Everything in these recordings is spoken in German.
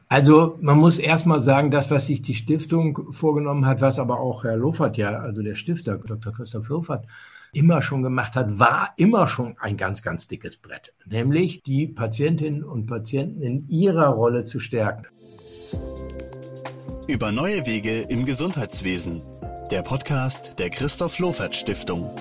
Also man muss erst mal sagen, das, was sich die Stiftung vorgenommen hat, was aber auch Herr Lofert, ja, also der Stifter, Dr. Christoph Lofert, immer schon gemacht hat, war immer schon ein ganz, ganz dickes Brett, nämlich die Patientinnen und Patienten in ihrer Rolle zu stärken. Über neue Wege im Gesundheitswesen. Der Podcast der Christoph Lofert Stiftung.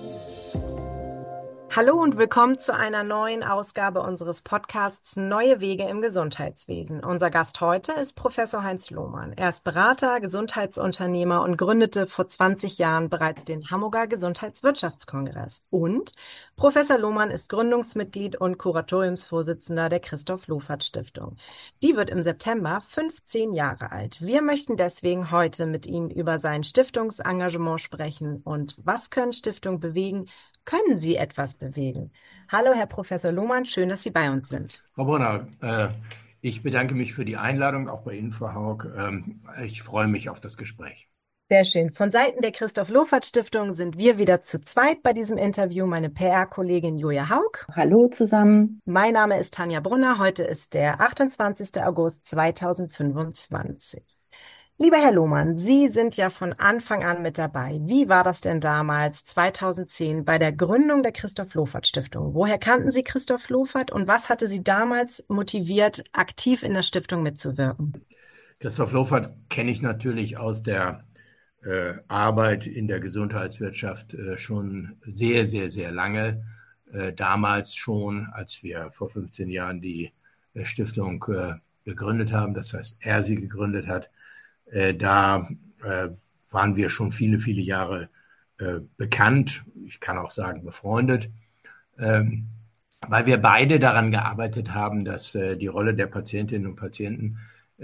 Hallo und willkommen zu einer neuen Ausgabe unseres Podcasts Neue Wege im Gesundheitswesen. Unser Gast heute ist Professor Heinz Lohmann. Er ist Berater, Gesundheitsunternehmer und gründete vor 20 Jahren bereits den Hamburger Gesundheitswirtschaftskongress. Und Professor Lohmann ist Gründungsmitglied und Kuratoriumsvorsitzender der Christoph Lofert Stiftung. Die wird im September 15 Jahre alt. Wir möchten deswegen heute mit ihm über sein Stiftungsengagement sprechen und was können Stiftungen bewegen. Können Sie etwas bewegen? Hallo, Herr Professor Lohmann, schön, dass Sie bei uns sind. Frau Brunner, ich bedanke mich für die Einladung, auch bei Ihnen, Frau Haug. Ich freue mich auf das Gespräch. Sehr schön. Von Seiten der Christoph Lofert Stiftung sind wir wieder zu zweit bei diesem Interview. Meine PR-Kollegin Julia Haug. Hallo zusammen. Mein Name ist Tanja Brunner. Heute ist der 28. August 2025. Lieber Herr Lohmann, Sie sind ja von Anfang an mit dabei. Wie war das denn damals, 2010, bei der Gründung der Christoph Lofert Stiftung? Woher kannten Sie Christoph Lofert und was hatte Sie damals motiviert, aktiv in der Stiftung mitzuwirken? Christoph Lofert kenne ich natürlich aus der Arbeit in der Gesundheitswirtschaft schon sehr, sehr, sehr lange. Damals schon, als wir vor 15 Jahren die Stiftung gegründet haben, das heißt, er sie gegründet hat. Da waren wir schon viele, viele Jahre bekannt, ich kann auch sagen befreundet, weil wir beide daran gearbeitet haben, dass die Rolle der Patientinnen und Patienten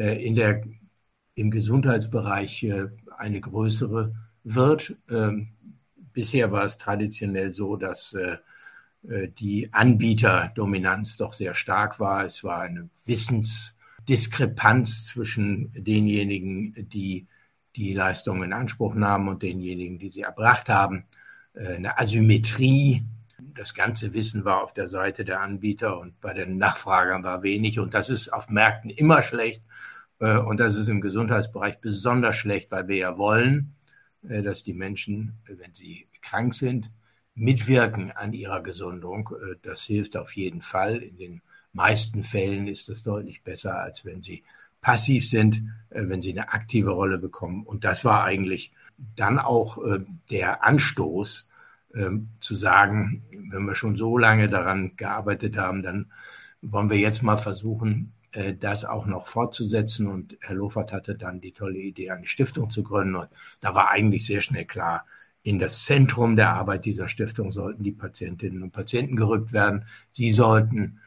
im Gesundheitsbereich eine größere wird. Bisher war es traditionell so, dass die Anbieterdominanz doch sehr stark war. Es war eine Wissensdiskrepanz zwischen denjenigen, die die Leistungen in Anspruch nahmen und denjenigen, die sie erbracht haben. Eine Asymmetrie. Das ganze Wissen war auf der Seite der Anbieter und bei den Nachfragern war wenig. Und das ist auf Märkten immer schlecht. Und das ist im Gesundheitsbereich besonders schlecht, weil wir ja wollen, dass die Menschen, wenn sie krank sind, mitwirken an ihrer Gesundung. Das hilft auf jeden Fall. In den meisten Fällen ist das deutlich besser, als wenn sie passiv sind, wenn sie eine aktive Rolle bekommen. Und das war eigentlich dann auch der Anstoß, zu sagen, wenn wir schon so lange daran gearbeitet haben, dann wollen wir jetzt mal versuchen, das auch noch fortzusetzen. Und Herr Lofert hatte dann die tolle Idee, eine Stiftung zu gründen. Und da war eigentlich sehr schnell klar, in das Zentrum der Arbeit dieser Stiftung sollten die Patientinnen und Patienten gerückt werden. Sie sollten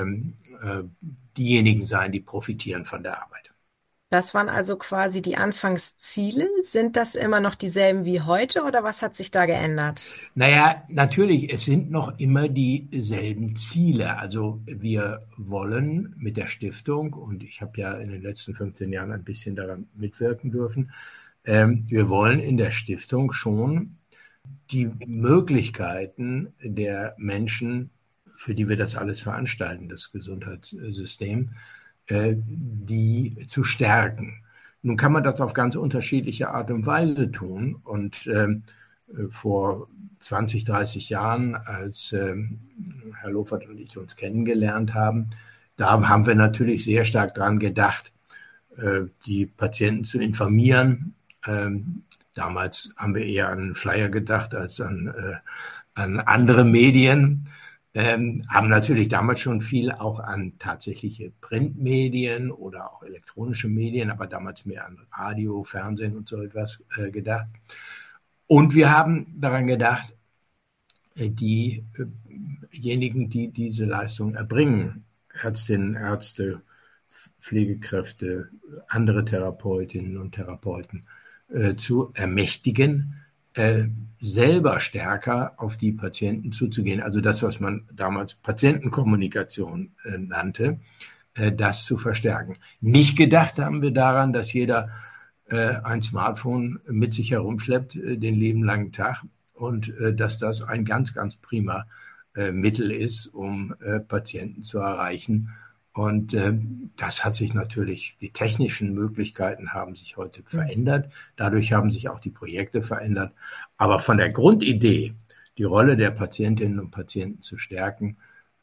diejenigen sein, die profitieren von der Arbeit. Das waren also quasi die Anfangsziele. Sind das immer noch dieselben wie heute oder was hat sich da geändert? Naja, natürlich, es sind noch immer dieselben Ziele. Also wir wollen mit der Stiftung, und ich habe ja in den letzten 15 Jahren ein bisschen daran mitwirken dürfen, wir wollen in der Stiftung schon die Möglichkeiten der Menschen, für die wir das alles veranstalten, das Gesundheitssystem, die zu stärken. Nun kann man das auf ganz unterschiedliche Art und Weise tun. Und vor 20, 30 Jahren, als Herr Lofert und ich uns kennengelernt haben, da haben wir natürlich sehr stark daran gedacht, die Patienten zu informieren. Damals haben wir eher an Flyer gedacht als an andere Medien. Haben natürlich damals schon viel auch an tatsächliche Printmedien oder auch elektronische Medien, aber damals mehr an Radio, Fernsehen und so etwas gedacht. Und wir haben daran gedacht, diejenigen, die diese Leistung erbringen, Ärztinnen, Ärzte, Pflegekräfte, andere Therapeutinnen und Therapeuten, zu ermächtigen, selber stärker auf die Patienten zuzugehen. Also das, was man damals Patientenkommunikation nannte, das zu verstärken. Nicht gedacht haben wir daran, dass jeder ein Smartphone mit sich herumschleppt, den lieben langen Tag, und dass das ein ganz, ganz prima Mittel ist, um Patienten zu erreichen Und das hat sich natürlich, die technischen Möglichkeiten haben sich heute verändert. Dadurch haben sich auch die Projekte verändert. Aber von der Grundidee, die Rolle der Patientinnen und Patienten zu stärken,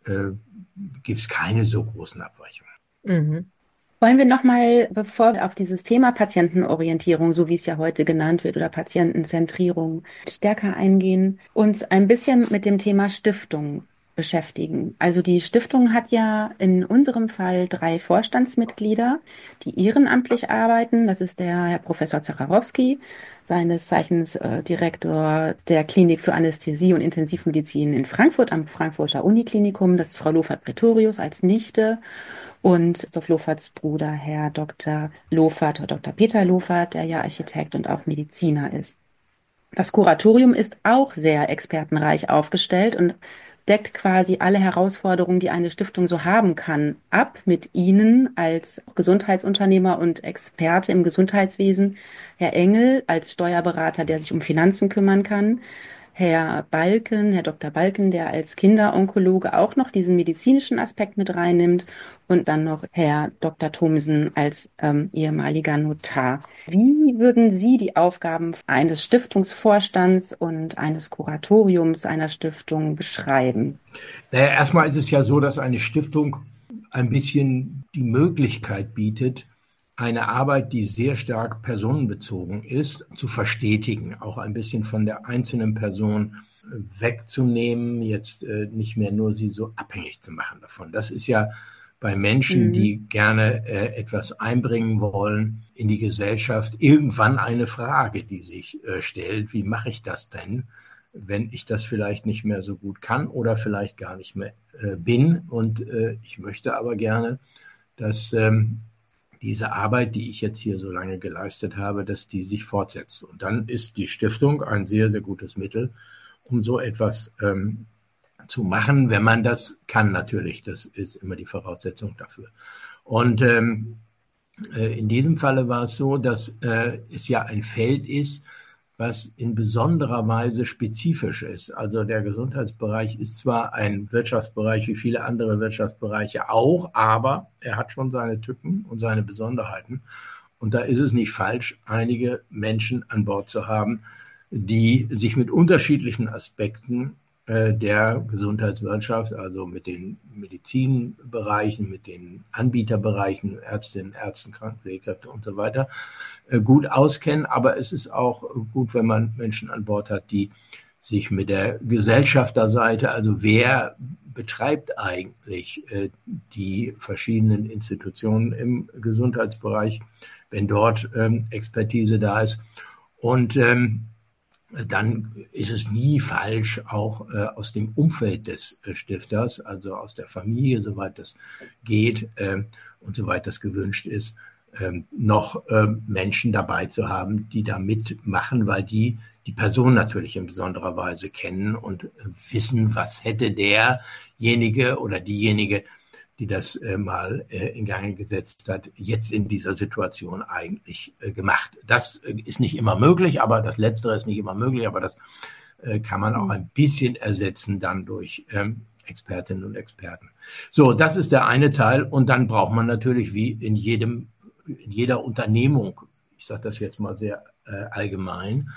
gibt es keine so großen Abweichungen. Mhm. Wollen wir nochmal, bevor wir auf dieses Thema Patientenorientierung, so wie es ja heute genannt wird, oder Patientenzentrierung stärker eingehen, uns ein bisschen mit dem Thema Stiftung beschäftigen. Also die Stiftung hat ja in unserem Fall 3 Vorstandsmitglieder, die ehrenamtlich arbeiten. Das ist der Herr Professor Zacharowski, seines Zeichens Direktor der Klinik für Anästhesie und Intensivmedizin in Frankfurt am Frankfurter Uniklinikum. Das ist Frau Lofert-Pretorius als Nichte. Und Christoph Loferts Bruder, Herr Dr. Lofert, Dr. Peter Lofert, der ja Architekt und auch Mediziner ist. Das Kuratorium ist auch sehr expertenreich aufgestellt und deckt quasi alle Herausforderungen, die eine Stiftung so haben kann, ab mit Ihnen als Gesundheitsunternehmer und Experte im Gesundheitswesen. Herr Engel als Steuerberater, der sich um Finanzen kümmern kann. Herr Dr. Balken, der als Kinderonkologe auch noch diesen medizinischen Aspekt mit reinnimmt, und dann noch Herr Dr. Thomsen als ehemaliger Notar. Wie würden Sie die Aufgaben eines Stiftungsvorstands und eines Kuratoriums einer Stiftung beschreiben? Naja, erstmal ist es ja so, dass eine Stiftung ein bisschen die Möglichkeit bietet, eine Arbeit, die sehr stark personenbezogen ist, zu verstetigen, auch ein bisschen von der einzelnen Person wegzunehmen, jetzt nicht mehr nur sie so abhängig zu machen davon. Das ist ja bei Menschen, die gerne etwas einbringen wollen in die Gesellschaft, irgendwann eine Frage, die sich stellt: Wie mache ich das denn, wenn ich das vielleicht nicht mehr so gut kann oder vielleicht gar nicht mehr bin? Und ich möchte aber gerne, dass diese Arbeit, die ich jetzt hier so lange geleistet habe, dass die sich fortsetzt. Und dann ist die Stiftung ein sehr, sehr gutes Mittel, um so etwas zu machen, wenn man das kann natürlich. Das ist immer die Voraussetzung dafür. Und in diesem Falle war es so, dass es ja ein Feld ist, was in besonderer Weise spezifisch ist. Also der Gesundheitsbereich ist zwar ein Wirtschaftsbereich wie viele andere Wirtschaftsbereiche auch, aber er hat schon seine Tücken und seine Besonderheiten. Und da ist es nicht falsch, einige Menschen an Bord zu haben, die sich mit unterschiedlichen Aspekten der Gesundheitswirtschaft, also mit den Medizinbereichen, mit den Anbieterbereichen, Ärztinnen, Ärzten, Krankenpflegekräfte und so weiter, gut auskennen. Aber es ist auch gut, wenn man Menschen an Bord hat, die sich mit der Gesellschafterseite, also wer betreibt eigentlich die verschiedenen Institutionen im Gesundheitsbereich, wenn dort Expertise da ist. Und dann ist es nie falsch, auch aus dem Umfeld des Stifters, also aus der Familie, soweit das geht und soweit das gewünscht ist, noch Menschen dabei zu haben, die da mitmachen, weil die Person natürlich in besonderer Weise kennen und wissen, was hätte derjenige oder diejenige, die das mal in Gang gesetzt hat, jetzt in dieser Situation eigentlich gemacht. Das ist nicht immer möglich, aber das Letztere ist nicht immer möglich, aber das kann man auch ein bisschen ersetzen dann durch Expertinnen und Experten. So, das ist der eine Teil, und dann braucht man natürlich wie in jeder Unternehmung, ich sage das jetzt mal sehr allgemein,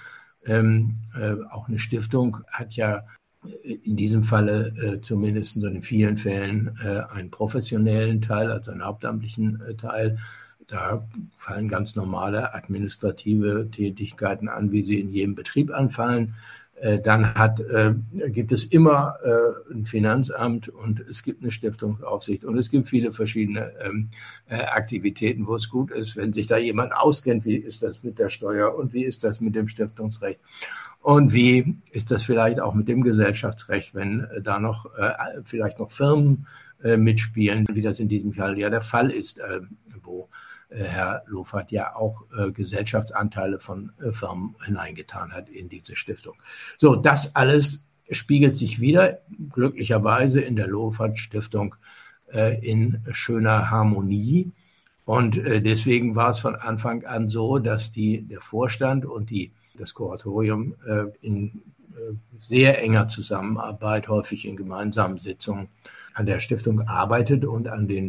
auch eine Stiftung hat ja in diesem Falle zumindest in vielen Fällen einen professionellen Teil, also einen hauptamtlichen Teil. Da fallen ganz normale administrative Tätigkeiten an, wie sie in jedem Betrieb anfallen. Dann gibt es immer ein Finanzamt und es gibt eine Stiftungsaufsicht und es gibt viele verschiedene Aktivitäten, wo es gut ist, wenn sich da jemand auskennt, wie ist das mit der Steuer und wie ist das mit dem Stiftungsrecht und wie ist das vielleicht auch mit dem Gesellschaftsrecht, wenn da noch vielleicht noch Firmen mitspielen, wie das in diesem Fall ja der Fall ist, wo Herr Lofert ja auch Gesellschaftsanteile von Firmen hineingetan hat in diese Stiftung. So, das alles spiegelt sich wieder, glücklicherweise in der Lofert-Stiftung in schöner Harmonie. Und deswegen war es von Anfang an so, dass der Vorstand und das Kuratorium in sehr enger Zusammenarbeit, häufig in gemeinsamen Sitzungen, an der Stiftung arbeitet und an den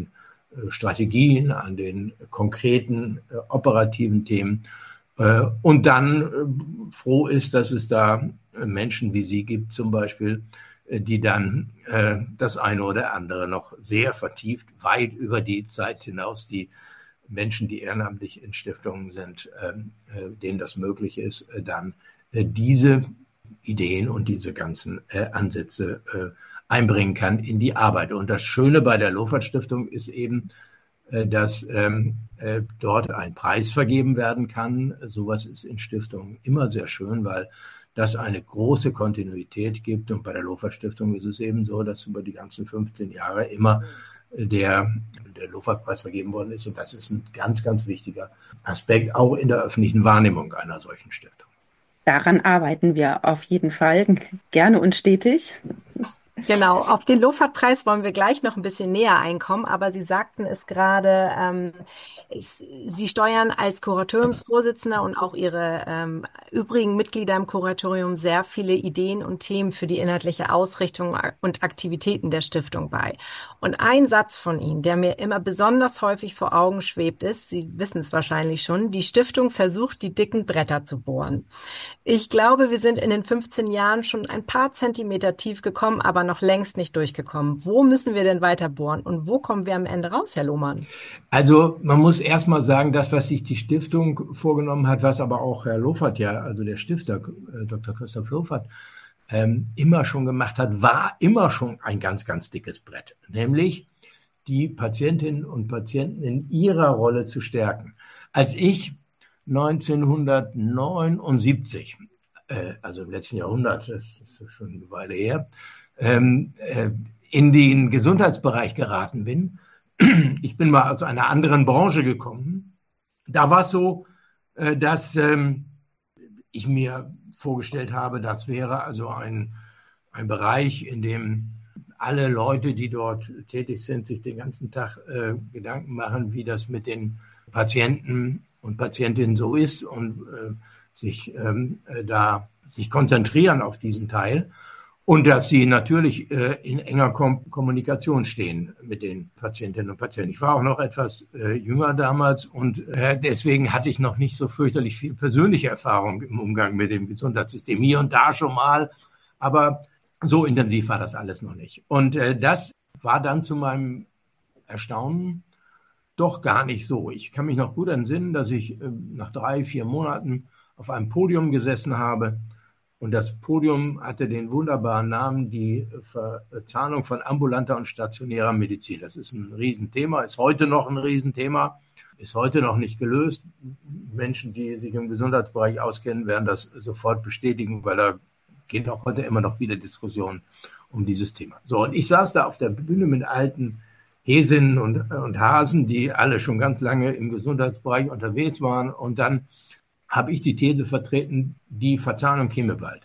Strategien, an den konkreten operativen Themen. Und dann froh ist, dass es da Menschen wie Sie gibt zum Beispiel, die dann das eine oder andere noch sehr vertieft, weit über die Zeit hinaus, die Menschen, die ehrenamtlich in Stiftungen sind, denen das möglich ist, dann diese Ideen und diese ganzen Ansätze einbringen kann in die Arbeit. Und das Schöne bei der Lofert-Stiftung ist eben, dass dort ein Preis vergeben werden kann. Sowas ist in Stiftungen immer sehr schön, weil das eine große Kontinuität gibt. Und bei der Lofert-Stiftung ist es eben so, dass über die ganzen 15 Jahre immer der Lofert-Preis vergeben worden ist. Und das ist ein ganz, ganz wichtiger Aspekt, auch in der öffentlichen Wahrnehmung einer solchen Stiftung. Daran arbeiten wir auf jeden Fall gerne und stetig. Genau, auf den Lofert-Preis wollen wir gleich noch ein bisschen näher einkommen, aber Sie sagten es gerade, Sie steuern als Kuratoriumsvorsitzender und auch Ihre übrigen Mitglieder im Kuratorium sehr viele Ideen und Themen für die inhaltliche Ausrichtung und Aktivitäten der Stiftung bei. Und ein Satz von Ihnen, der mir immer besonders häufig vor Augen schwebt, ist, Sie wissen es wahrscheinlich schon, die Stiftung versucht, die dicken Bretter zu bohren. Ich glaube, wir sind in den 15 Jahren schon ein paar Zentimeter tief gekommen, aber noch längst nicht durchgekommen. Wo müssen wir denn weiter bohren und wo kommen wir am Ende raus, Herr Lohmann? Also man muss erst mal sagen, das, was sich die Stiftung vorgenommen hat, was aber auch Herr Lofert, also der Stifter, Dr. Christoph Lofert, immer schon gemacht hat, war immer schon ein ganz, ganz dickes Brett. Nämlich die Patientinnen und Patienten in ihrer Rolle zu stärken. Als ich 1979, also im letzten Jahrhundert, das ist schon eine Weile her, in den Gesundheitsbereich geraten bin. Ich bin mal aus einer anderen Branche gekommen. Da war es so, dass ich mir vorgestellt habe, das wäre also ein Bereich, in dem alle Leute, die dort tätig sind, sich den ganzen Tag Gedanken machen, wie das mit den Patienten und Patientinnen so ist und sich konzentrieren auf diesen Teil. Und dass sie natürlich in enger Kommunikation stehen mit den Patientinnen und Patienten. Ich war auch noch etwas jünger damals und deswegen hatte ich noch nicht so fürchterlich viel persönliche Erfahrung im Umgang mit dem Gesundheitssystem. Hier und da schon mal, aber so intensiv war das alles noch nicht. Und das war dann zu meinem Erstaunen doch gar nicht so. Ich kann mich noch gut entsinnen, dass ich nach 3-4 Monaten auf einem Podium gesessen habe. Und das Podium hatte den wunderbaren Namen, die Verzahnung von ambulanter und stationärer Medizin. Das ist ein Riesenthema, ist heute noch ein Riesenthema, ist heute noch nicht gelöst. Menschen, die sich im Gesundheitsbereich auskennen, werden das sofort bestätigen, weil da gehen auch heute immer noch wieder Diskussionen um dieses Thema. So, und ich saß da auf der Bühne mit alten Häsinnen und Hasen, die alle schon ganz lange im Gesundheitsbereich unterwegs waren. Und dann habe ich die These vertreten, die Verzahnung käme bald,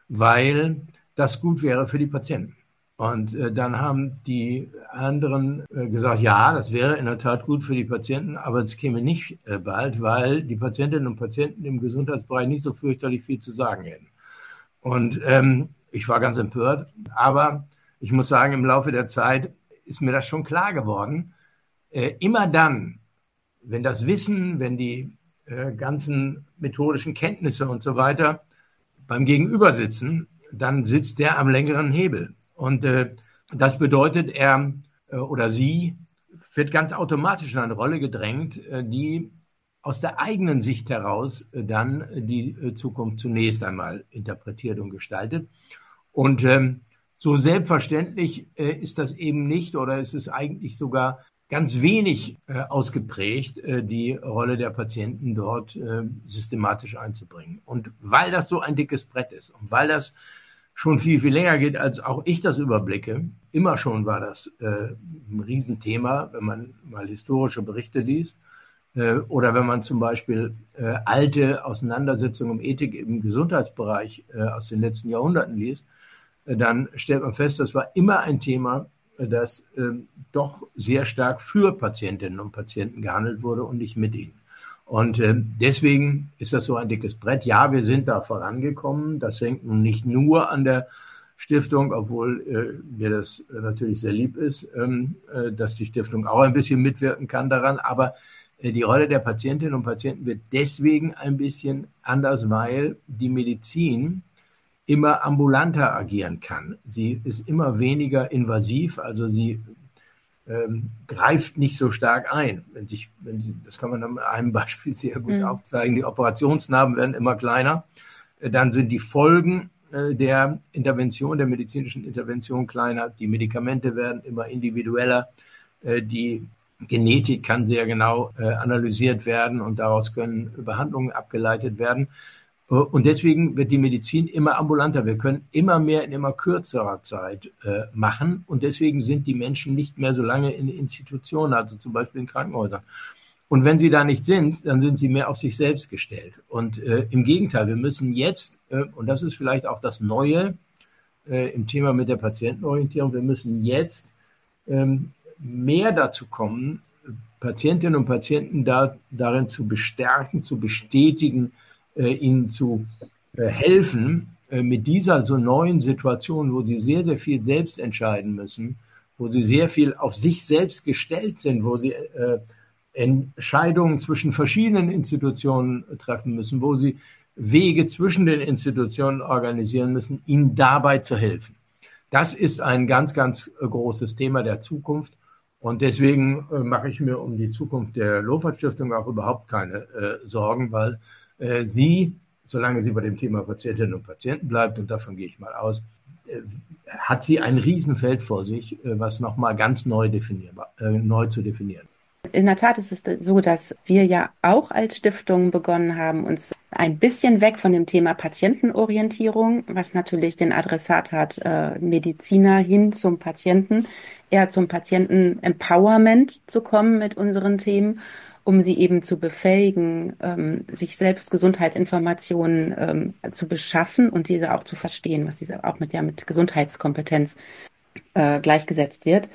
weil das gut wäre für die Patienten. Und dann haben die anderen gesagt, ja, das wäre in der Tat gut für die Patienten, aber es käme nicht bald, weil die Patientinnen und Patienten im Gesundheitsbereich nicht so fürchterlich viel zu sagen hätten. Und ich war ganz empört, aber ich muss sagen, im Laufe der Zeit ist mir das schon klar geworden. Immer dann, wenn das Wissen, wenn die ganzen methodischen Kenntnisse und so weiter beim Gegenüber sitzen, dann sitzt der am längeren Hebel. Und das bedeutet, er oder sie wird ganz automatisch in eine Rolle gedrängt, die aus der eigenen Sicht heraus dann die Zukunft zunächst einmal interpretiert und gestaltet. Und so selbstverständlich ist das eben nicht oder ist es eigentlich sogar ganz wenig ausgeprägt, die Rolle der Patienten dort systematisch einzubringen. Und weil das so ein dickes Brett ist und weil das schon viel, viel länger geht, als auch ich das überblicke, immer schon war das ein Riesenthema, wenn man mal historische Berichte liest oder wenn man zum Beispiel alte Auseinandersetzungen um Ethik im Gesundheitsbereich aus den letzten Jahrhunderten liest, dann stellt man fest, das war immer ein Thema, dass doch sehr stark für Patientinnen und Patienten gehandelt wurde und nicht mit ihnen. Und deswegen ist das so ein dickes Brett. Ja, wir sind da vorangekommen. Das hängt nun nicht nur an der Stiftung, obwohl mir das natürlich sehr lieb ist, dass die Stiftung auch ein bisschen mitwirken kann daran. Aber die Rolle der Patientinnen und Patienten wird deswegen ein bisschen anders, weil die Medizin immer ambulanter agieren kann. Sie ist immer weniger invasiv, also sie greift nicht so stark ein. Das kann man an einem Beispiel sehr gut aufzeigen. Die Operationsnarben werden immer kleiner. Dann sind die Folgen der Intervention, der medizinischen Intervention kleiner. Die Medikamente werden immer individueller. Die Genetik kann sehr genau analysiert werden und daraus können Behandlungen abgeleitet werden. Und deswegen wird die Medizin immer ambulanter. Wir können immer mehr in immer kürzerer Zeit machen. Und deswegen sind die Menschen nicht mehr so lange in Institutionen, also zum Beispiel in Krankenhäusern. Und wenn sie da nicht sind, dann sind sie mehr auf sich selbst gestellt. Und im Gegenteil, wir müssen jetzt, und das ist vielleicht auch das Neue im Thema mit der Patientenorientierung, wir müssen jetzt mehr dazu kommen, Patientinnen und Patienten darin zu bestärken, zu bestätigen, ihnen zu helfen, mit dieser so neuen Situation, wo sie sehr, sehr viel selbst entscheiden müssen, wo sie sehr viel auf sich selbst gestellt sind, wo sie Entscheidungen zwischen verschiedenen Institutionen treffen müssen, wo sie Wege zwischen den Institutionen organisieren müssen, ihnen dabei zu helfen. Das ist ein ganz, ganz großes Thema der Zukunft. Und deswegen mache ich mir um die Zukunft der Lofert-Stiftung auch überhaupt keine Sorgen, weil sie, solange sie bei dem Thema Patientinnen und Patienten bleibt, und davon gehe ich mal aus, hat sie ein Riesenfeld vor sich, was nochmal ganz neu zu definieren. In der Tat ist es so, dass wir ja auch als Stiftung begonnen haben, uns ein bisschen weg von dem Thema Patientenorientierung, was natürlich den Adressat hat, Mediziner hin zum Patienten, eher zum Patienten-Empowerment zu kommen mit unseren Themen, um sie eben zu befähigen, sich selbst Gesundheitsinformationen zu beschaffen und diese auch zu verstehen, was diese auch mit Gesundheitskompetenz gleichgesetzt wird.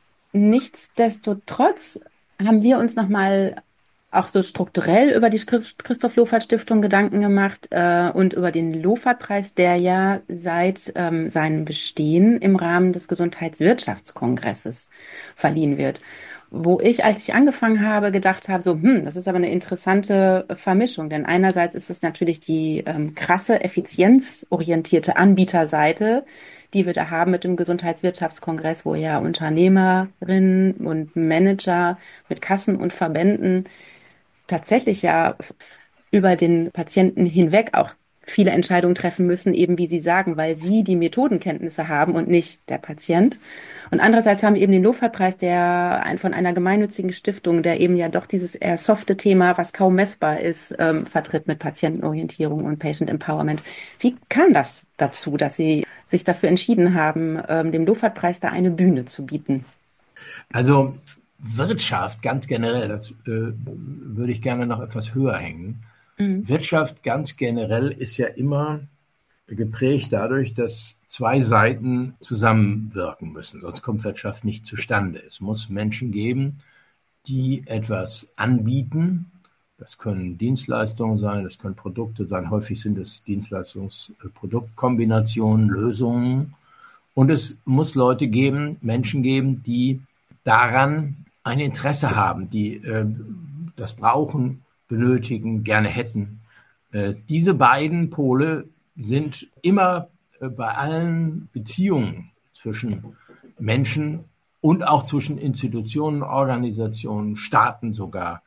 Nichtsdestotrotz haben wir uns nochmal auch so strukturell über die Christoph-Lofert-Stiftung Gedanken gemacht und über den Lofert-Preis, der ja seit seinem Bestehen im Rahmen des Gesundheitswirtschaftskongresses verliehen wird. Wo ich, als ich angefangen habe, gedacht habe, das ist aber eine interessante Vermischung, denn einerseits ist es natürlich die krasse, effizienzorientierte Anbieterseite, die wir da haben mit dem Gesundheitswirtschaftskongress, wo ja Unternehmerinnen und Manager mit Kassen und Verbänden tatsächlich ja über den Patienten hinweg auch viele Entscheidungen treffen müssen, eben wie Sie sagen, weil sie die Methodenkenntnisse haben und nicht der Patient. Und andererseits haben wir eben den Lofert-Preis, der von einer gemeinnützigen Stiftung, der eben ja doch dieses eher softe Thema, was kaum messbar ist, vertritt mit Patientenorientierung und Patient Empowerment. Wie kam das dazu, dass Sie sich dafür entschieden haben, dem Lofert-Preis da eine Bühne zu bieten? Also Wirtschaft ganz generell, das würde ich gerne noch etwas höher hängen. Wirtschaft ganz generell ist ja immer geprägt dadurch, dass zwei Seiten zusammenwirken müssen, sonst kommt Wirtschaft nicht zustande. Es muss Menschen geben, die etwas anbieten. Das können Dienstleistungen sein, das können Produkte sein. Häufig sind es Dienstleistungs-Produktkombinationen, Lösungen. Und es muss Menschen geben, die daran ein Interesse haben, die das brauchen, benötigen, gerne hätten. Diese beiden Pole sind immer bei allen Beziehungen zwischen Menschen und auch zwischen Institutionen, Organisationen, Staaten sogar,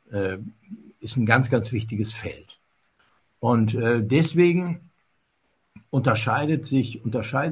ist ein ganz, ganz wichtiges Feld. Und deswegen unterscheiden sich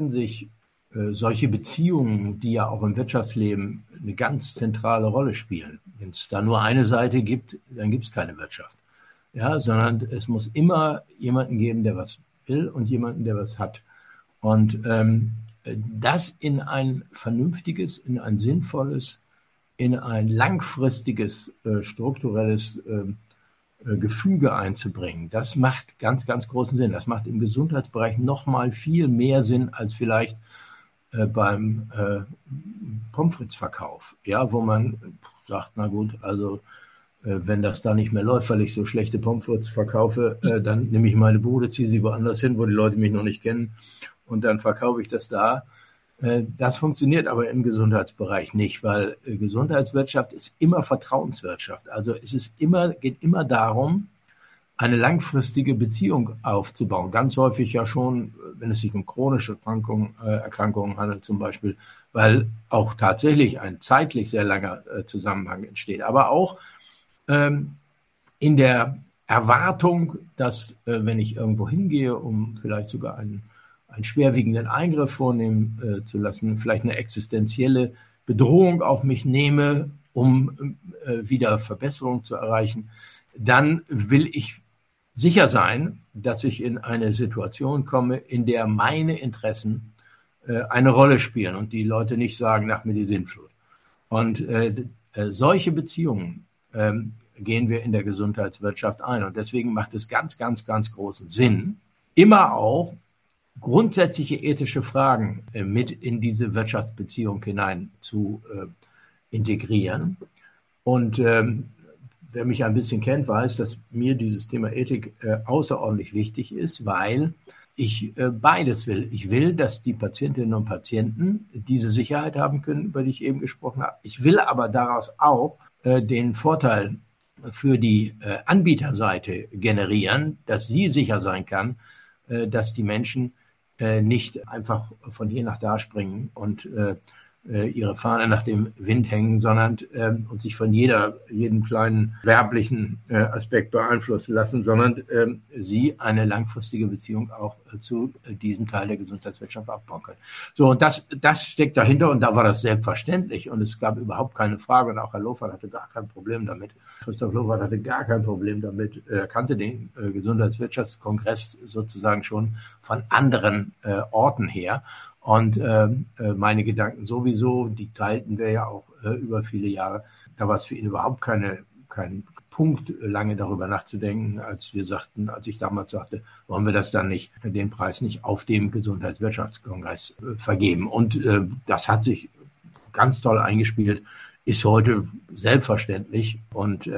solche Beziehungen, die ja auch im Wirtschaftsleben eine ganz zentrale Rolle spielen. Wenn es da nur eine Seite gibt, dann gibt es keine Wirtschaft. Ja, sondern es muss immer jemanden geben, der was will und jemanden, der was hat. Und das in ein vernünftiges, in ein sinnvolles, in ein langfristiges, strukturelles Gefüge einzubringen, das macht ganz, ganz großen Sinn. Das macht im Gesundheitsbereich noch mal viel mehr Sinn als vielleicht beim Pommes frites Verkauf, ja, wo man sagt, na gut, also wenn das da nicht mehr läuft, weil ich so schlechte Pommes frites verkaufe, dann nehme ich meine Bude, ziehe sie woanders hin, wo die Leute mich noch nicht kennen und dann verkaufe ich das da. Das funktioniert aber im Gesundheitsbereich nicht, weil Gesundheitswirtschaft ist immer Vertrauenswirtschaft. Also geht immer darum, eine langfristige Beziehung aufzubauen. Ganz häufig ja schon, wenn es sich um chronische Erkrankungen handelt zum Beispiel, weil auch tatsächlich ein zeitlich sehr langer Zusammenhang entsteht. Aber auch in der Erwartung, dass wenn ich irgendwo hingehe, um vielleicht sogar einen schwerwiegenden Eingriff vornehmen zu lassen, vielleicht eine existenzielle Bedrohung auf mich nehme, um wieder Verbesserung zu erreichen, dann will ich sicher sein, dass ich in eine Situation komme, in der meine Interessen eine Rolle spielen und die Leute nicht sagen, nach mir die Sintflut. Und solche Beziehungen gehen wir in der Gesundheitswirtschaft ein. Und deswegen macht es ganz, ganz, ganz großen Sinn, immer auch grundsätzliche ethische Fragen mit in diese Wirtschaftsbeziehung hinein zu integrieren. Und wer mich ein bisschen kennt, weiß, dass mir dieses Thema Ethik außerordentlich wichtig ist, weil ich beides will. Ich will, dass die Patientinnen und Patienten diese Sicherheit haben können, über die ich eben gesprochen habe. Ich will aber daraus auch den Vorteil für die Anbieterseite generieren, dass sie sicher sein kann, dass die Menschen nicht einfach von hier nach da springen und ihre Fahne nach dem Wind hängen, sondern und sich von jedem kleinen werblichen Aspekt beeinflussen lassen, sondern sie eine langfristige Beziehung auch zu diesem Teil der Gesundheitswirtschaft aufbauen können. So, und das steckt dahinter und da war das selbstverständlich und es gab überhaupt keine Frage und auch Herr Lofert hatte gar kein Problem damit. Christoph Lofert hatte gar kein Problem damit. Er kannte den Gesundheitswirtschaftskongress sozusagen schon von anderen Orten her. Und meine Gedanken sowieso, die teilten wir ja auch über viele Jahre. Da war es für ihn überhaupt kein Punkt, lange darüber nachzudenken, als ich damals sagte, wollen wir das dann nicht, den Preis nicht auf dem Gesundheitswirtschaftskongress vergeben. Und das hat sich ganz toll eingespielt, ist heute selbstverständlich. Und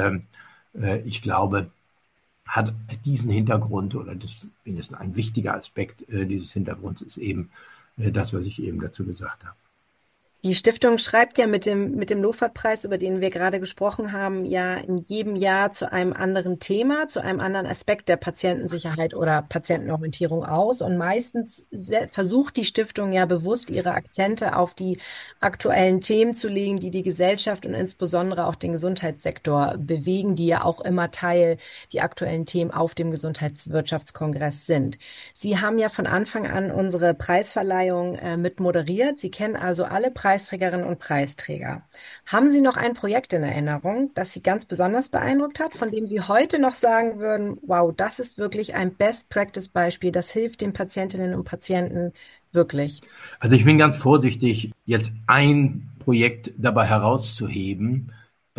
ich glaube, hat diesen Hintergrund oder das ist ein wichtiger Aspekt dieses Hintergrunds ist eben das, was ich eben dazu gesagt habe. Die Stiftung schreibt ja mit dem Lofert-Preis, über den wir gerade gesprochen haben, ja in jedem Jahr zu einem anderen Thema, zu einem anderen Aspekt der Patientensicherheit oder Patientenorientierung aus. Und meistens versucht die Stiftung ja bewusst, ihre Akzente auf die aktuellen Themen zu legen, die die Gesellschaft und insbesondere auch den Gesundheitssektor bewegen, die ja auch immer Teil die aktuellen Themen auf dem Gesundheitswirtschaftskongress sind. Sie haben ja von Anfang an unsere Preisverleihung mit moderiert. Sie kennen also alle Preisträgerinnen und Preisträger. Haben Sie noch ein Projekt in Erinnerung, das Sie ganz besonders beeindruckt hat, von dem Sie heute noch sagen würden, wow, das ist wirklich ein Best-Practice-Beispiel, das hilft den Patientinnen und Patienten wirklich? Also ich bin ganz vorsichtig, jetzt ein Projekt dabei herauszuheben,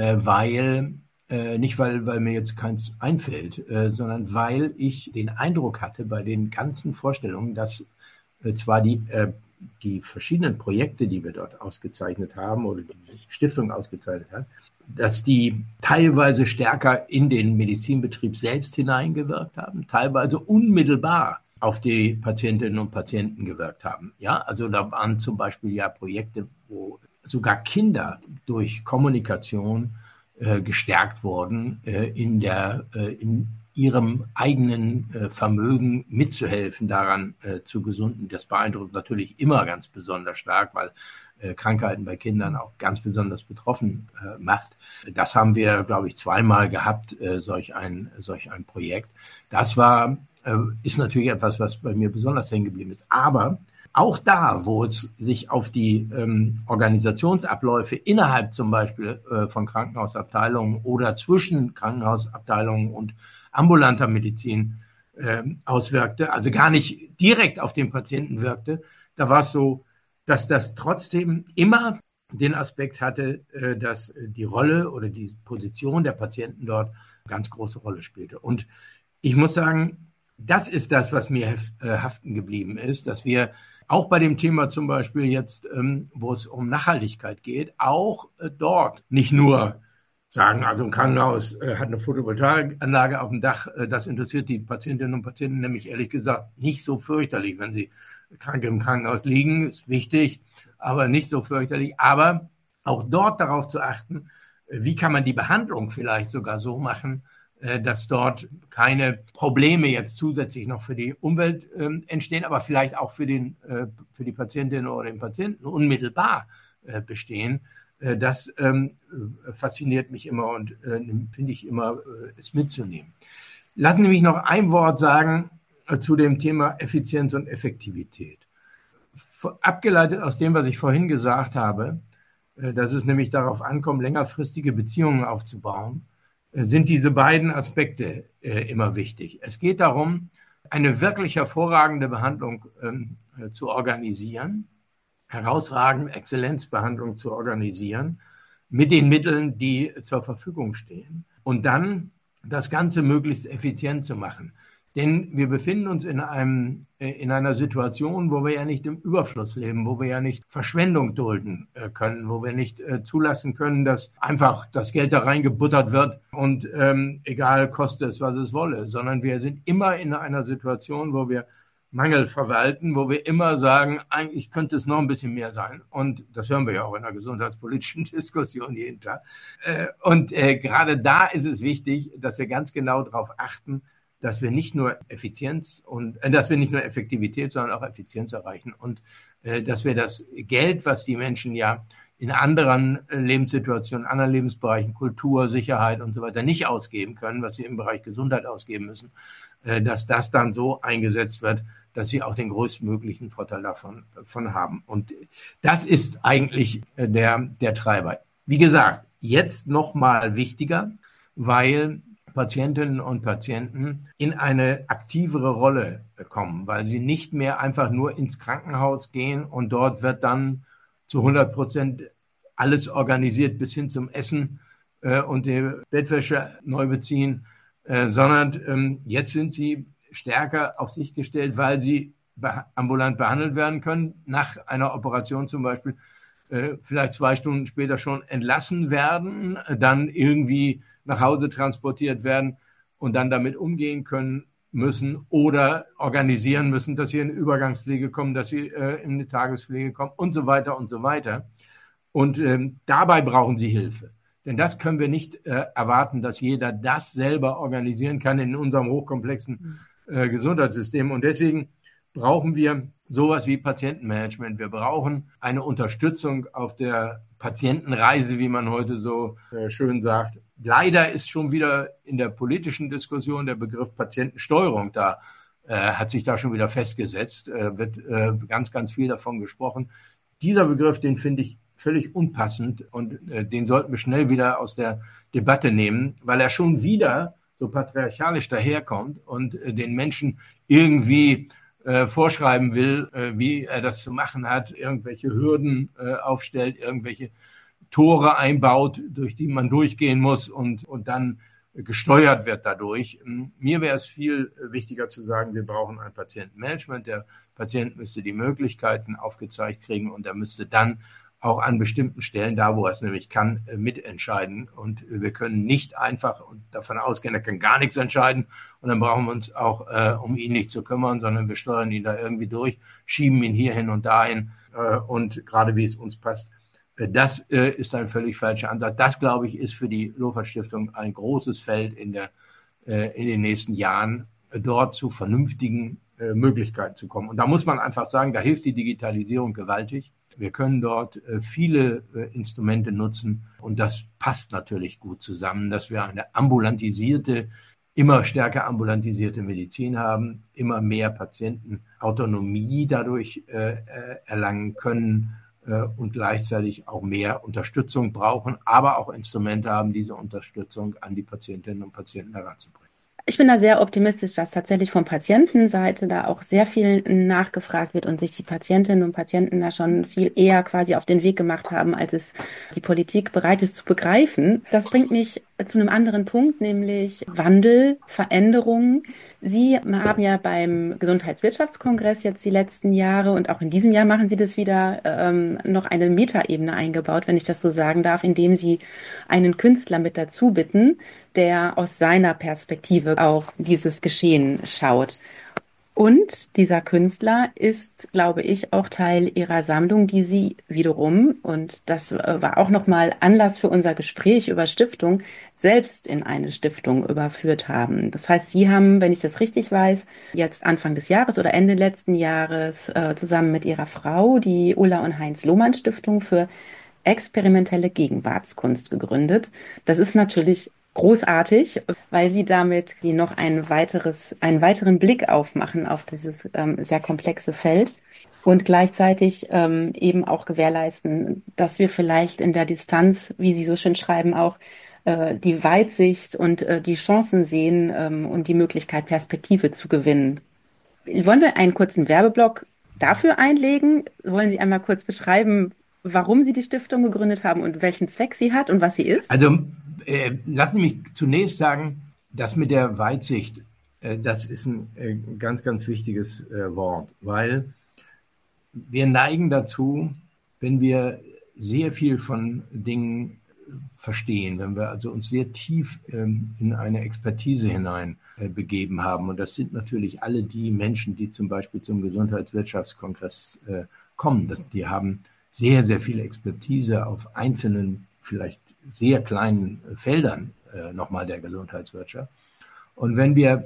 nicht weil mir jetzt keins einfällt, sondern weil ich den Eindruck hatte bei den ganzen Vorstellungen, dass zwar die verschiedenen Projekte, die wir dort ausgezeichnet haben oder die Stiftung ausgezeichnet hat, dass die teilweise stärker in den Medizinbetrieb selbst hineingewirkt haben, teilweise unmittelbar auf die Patientinnen und Patienten gewirkt haben. Ja, also da waren zum Beispiel ja Projekte, wo sogar Kinder durch Kommunikation gestärkt wurden, in ihrem eigenen Vermögen mitzuhelfen, daran zu gesunden. Das beeindruckt natürlich immer ganz besonders stark, weil Krankheiten bei Kindern auch ganz besonders betroffen macht. Das haben wir, glaube ich, zweimal gehabt, solch ein Projekt. Das ist natürlich etwas, was bei mir besonders hängen geblieben ist. Aber auch da, wo es sich auf die Organisationsabläufe innerhalb zum Beispiel von Krankenhausabteilungen oder zwischen Krankenhausabteilungen und ambulanter Medizin auswirkte, also gar nicht direkt auf den Patienten wirkte, da war es so, dass das trotzdem immer den Aspekt hatte, dass die Rolle oder die Position der Patienten dort ganz große Rolle spielte. Und ich muss sagen, das ist das, was mir haften geblieben ist, dass wir auch bei dem Thema zum Beispiel jetzt, wo es um Nachhaltigkeit geht, auch dort nicht nur sagen, also ein Krankenhaus hat eine Photovoltaikanlage auf dem Dach, das interessiert die Patientinnen und Patienten nämlich ehrlich gesagt nicht so fürchterlich, wenn sie Kranke im Krankenhaus liegen, ist wichtig, aber nicht so fürchterlich. Aber auch dort darauf zu achten, wie kann man die Behandlung vielleicht sogar so machen, dass dort keine Probleme jetzt zusätzlich noch für die Umwelt entstehen, aber vielleicht auch für die Patientin oder den Patienten unmittelbar bestehen. Das fasziniert mich immer und finde ich immer, es mitzunehmen. Lassen Sie mich noch ein Wort sagen zu dem Thema Effizienz und Effektivität. Abgeleitet aus dem, was ich vorhin gesagt habe, dass es nämlich darauf ankommt, längerfristige Beziehungen aufzubauen, sind diese beiden Aspekte immer wichtig. Es geht darum, eine wirklich hervorragende Behandlung zu organisieren, herausragende Exzellenzbehandlung zu organisieren, mit den Mitteln, die zur Verfügung stehen. Und dann das Ganze möglichst effizient zu machen. Denn wir befinden uns in einer Situation, wo wir ja nicht im Überfluss leben, wo wir ja nicht Verschwendung dulden können, wo wir nicht zulassen können, dass einfach das Geld da reingebuttert wird und egal, koste es, was es wolle, sondern wir sind immer in einer Situation, wo wir Mangel verwalten, wo wir immer sagen, eigentlich könnte es noch ein bisschen mehr sein. Und das hören wir ja auch in der gesundheitspolitischen Diskussion jeden Tag. Und gerade da ist es wichtig, dass wir ganz genau darauf achten, dass wir nicht nur dass wir nicht nur Effektivität, sondern auch Effizienz erreichen und dass wir das Geld, was die Menschen ja in anderen Lebenssituationen, anderen Lebensbereichen, Kultur, Sicherheit und so weiter nicht ausgeben können, was sie im Bereich Gesundheit ausgeben müssen, dass das dann so eingesetzt wird, dass sie auch den größtmöglichen Vorteil davon haben. Und das ist eigentlich der Treiber. Wie gesagt, jetzt noch mal wichtiger, weil Patientinnen und Patienten in eine aktivere Rolle kommen, weil sie nicht mehr einfach nur ins Krankenhaus gehen und dort wird dann zu 100% alles organisiert bis hin zum Essen und die Bettwäsche neu beziehen, sondern jetzt sind sie stärker auf sich gestellt, weil sie ambulant behandelt werden können, nach einer Operation zum Beispiel vielleicht 2 Stunden später schon entlassen werden, dann irgendwie nach Hause transportiert werden und dann damit umgehen können müssen oder organisieren müssen, dass sie in eine Übergangspflege kommen, dass sie in eine Tagespflege kommen und so weiter und so weiter. Und dabei brauchen sie Hilfe. Denn das können wir nicht erwarten, dass jeder das selber organisieren kann in unserem hochkomplexen Gesundheitssystem. Und deswegen brauchen wir sowas wie Patientenmanagement. Wir brauchen eine Unterstützung auf der Patientenreise, wie man heute so schön sagt. Leider ist schon wieder in der politischen Diskussion der Begriff Patientensteuerung da, hat sich da schon wieder festgesetzt, wird ganz, ganz viel davon gesprochen. Dieser Begriff, den finde ich völlig unpassend und den sollten wir schnell wieder aus der Debatte nehmen, weil er schon wieder so patriarchalisch daherkommt und den Menschen irgendwie vorschreiben will, wie er das zu machen hat, irgendwelche Hürden aufstellt, irgendwelche Tore einbaut, durch die man durchgehen muss und dann gesteuert wird dadurch. Mir wäre es viel wichtiger zu sagen, wir brauchen ein Patientenmanagement. Der Patient müsste die Möglichkeiten aufgezeigt kriegen und er müsste dann auch an bestimmten Stellen, da wo er es nämlich kann, mitentscheiden. Und wir können nicht einfach davon ausgehen, er kann gar nichts entscheiden und dann brauchen wir uns auch um ihn nicht zu kümmern, sondern wir steuern ihn da irgendwie durch, schieben ihn hierhin und dahin und gerade wie es uns passt. Das ist ein völlig falscher Ansatz. Das, glaube ich, ist für die Lofert-Stiftung ein großes Feld in den nächsten Jahren, dort zu vernünftigen Möglichkeiten zu kommen. Und da muss man einfach sagen, da hilft die Digitalisierung gewaltig. Wir können dort viele Instrumente nutzen und das passt natürlich gut zusammen, dass wir eine immer stärker ambulantisierte Medizin haben, immer mehr Patientenautonomie dadurch erlangen können und gleichzeitig auch mehr Unterstützung brauchen, aber auch Instrumente haben, diese Unterstützung an die Patientinnen und Patienten heranzubringen. Ich bin da sehr optimistisch, dass tatsächlich von Patientenseite da auch sehr viel nachgefragt wird und sich die Patientinnen und Patienten da schon viel eher quasi auf den Weg gemacht haben, als es die Politik bereit ist zu begreifen. Das bringt mich zu einem anderen Punkt, nämlich Wandel, Veränderungen. Sie haben ja beim Gesundheitswirtschaftskongress jetzt die letzten Jahre und auch in diesem Jahr machen Sie das wieder noch eine Metaebene eingebaut, wenn ich das so sagen darf, indem Sie einen Künstler mit dazu bitten, der aus seiner Perspektive auf dieses Geschehen schaut. Und dieser Künstler ist, glaube ich, auch Teil ihrer Sammlung, die sie wiederum, und das war auch nochmal Anlass für unser Gespräch über Stiftung, selbst in eine Stiftung überführt haben. Das heißt, Sie haben, wenn ich das richtig weiß, jetzt Anfang des Jahres oder Ende letzten Jahres zusammen mit Ihrer Frau die Ulla und Heinz Lohmann Stiftung für experimentelle Gegenwartskunst gegründet. Das ist natürlich großartig, weil sie damit noch einen weiteren Blick aufmachen auf dieses sehr komplexe Feld und gleichzeitig eben auch gewährleisten, dass wir vielleicht in der Distanz, wie Sie so schön schreiben, auch die Weitsicht und die Chancen sehen und die Möglichkeit, Perspektive zu gewinnen. Wollen wir einen kurzen Werbeblock dafür einlegen? Wollen Sie einmal kurz beschreiben, warum Sie die Stiftung gegründet haben und welchen Zweck sie hat und was sie ist? Also lassen Sie mich zunächst sagen, das mit der Weitsicht, das ist ein ganz, ganz wichtiges Wort, weil wir neigen dazu, wenn wir sehr viel von Dingen verstehen, wenn wir also uns sehr tief in eine Expertise hinein begeben haben. Und das sind natürlich alle die Menschen, die zum Beispiel zum Gesundheitswirtschaftskongress kommen. Die haben sehr, sehr viel Expertise auf einzelnen, vielleicht sehr kleinen Feldern nochmal der Gesundheitswirtschaft. Und wenn wir